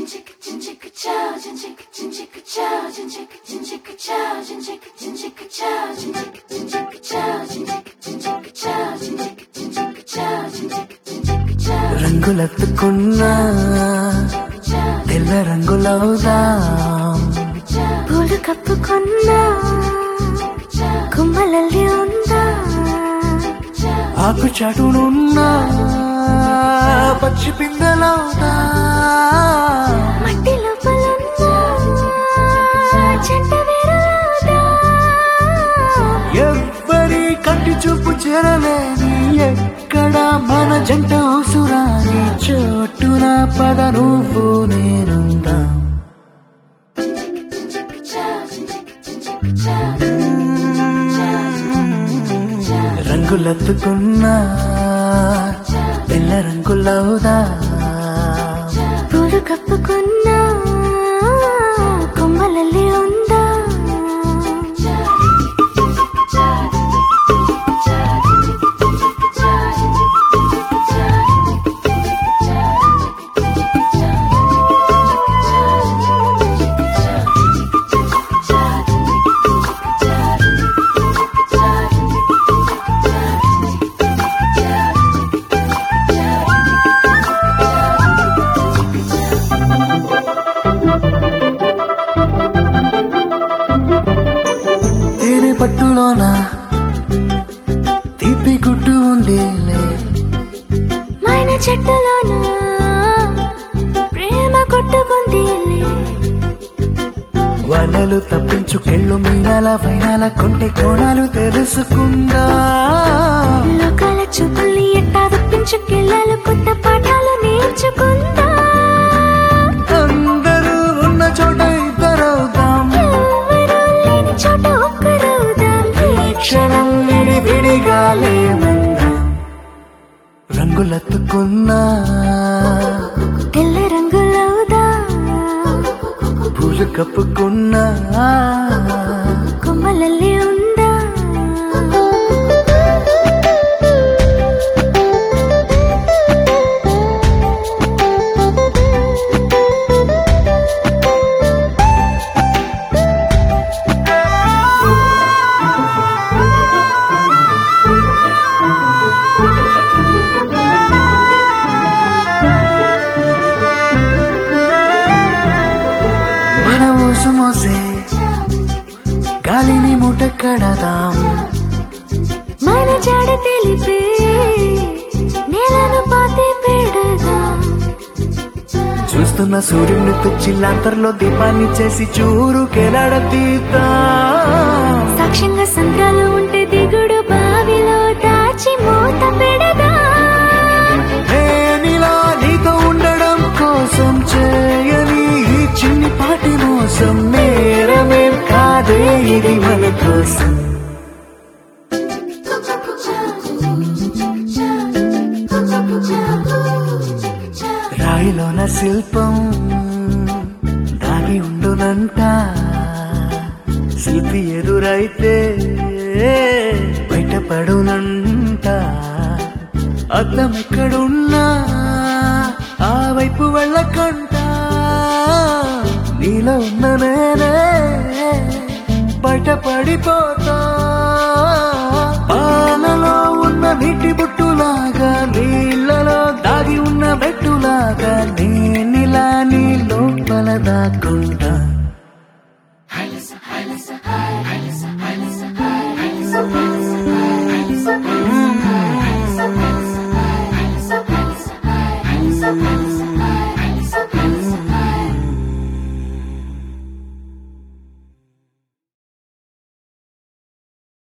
రంగులెత్తుకున్నా తెల్ల రంగులవుదాం, పూలు కప్పుకున్నా కుమ్మలల్లి ఉందా, ఆకు చాటునున్నా పచ్చి పిందెలవుదా, మట్టి లోపలున్నా చెట్ట వేరులవుదా, ఎవ్వరి కంటి చూపు చేరలేని ఎక్కడ మన జంట ఉసురాని చోటున పద నువ్వు నేనుందా. రంగులెత్తుకున్నా తెల్ల రంగులవుదా, పూలు కప్పుకున్నా కొమ్మలల్లి ఉందా, తేనె పట్టులోన తీపి గుడ్డు ఉందిలే, మైన చెట్టులోన ప్రేమ కొట్టుకుందిలే, వలలు తప్పించుకెళ్ళు మీనాల వైనాల కొంటె కోణాలు తెలుసుకుందా, లోకాల చూపుల్ని ఎట్టా తప్పించుకెళ్ళాలి కొత్త పాఠాలు నేర్చుకుందా, అందరూ ఉన్న చోట ఇద్దరవుదాం, ఎవరూ లేని చోట ఒక్కరవుదాం, ఈ క్షణం విడివిడిగా లేమందాం. రంగులెత్తుకున్నా తెల్ల రంగులవుదా, పూలు కప్పుకున్నా కొమ్మలల్లి ఉందా, మన ఊసు మోసే గాలిని మూట కడదాం, మన జాడ తెలిపే నేలను పాతి పెడదాం, చూస్తున్న సూర్యుని తుచ్చిల్లాంతర్లో దీపాన్ని చేసి చూరుకెలాడతీద్దాం, సాక్ష్యంగా సంద్రాలు ఉంటే దిగుడు బావిలో దాచి మూత పెడదాం, నేనిలా నీతో ఉండడం కోసం చేయని ఈ చిన్ని పాటి మోసం నేరమేం కాదే ఇది మన కోసం. రాయిలోన శిల్పం దాగి ఉండునంట, శిల్పి ఎదురైతే బయటపడునంట, అద్దం ఎక్కడున్నా ఆ వైపు వెళ్ళకంట, నీలో ఉన్న నేనే బయటపడిపోతా, పాలలో ఉన్న నీటి బుట్టులాగా నీళ్ళలో దాగి ఉన్న బెట్టులాగా నేనిలా నీ లోపల దాక్కుంటా.